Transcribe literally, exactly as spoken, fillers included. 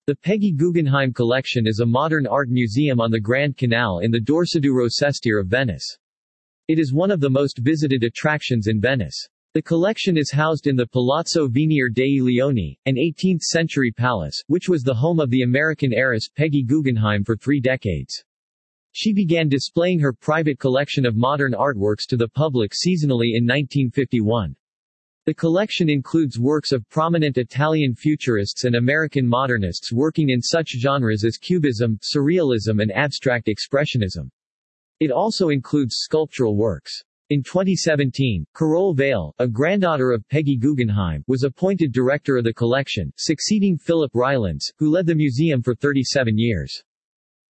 The Peggy Guggenheim Collection is a modern art museum on the Grand Canal in the Dorsoduro Sestiere of Venice. It is one of the most visited attractions in Venice. The collection is housed in the Palazzo Venier dei Leoni, an eighteenth-century palace, which was the home of the American heiress Peggy Guggenheim for three decades. She began displaying her private collection of modern artworks to the public seasonally in nineteen fifty-one. The collection includes works of prominent Italian futurists and American modernists working in such genres as Cubism, Surrealism and Abstract Expressionism. It also includes sculptural works. In twenty seventeen, Carole Vale, a granddaughter of Peggy Guggenheim, was appointed director of the collection, succeeding Philip Rylands, who led the museum for thirty-seven years.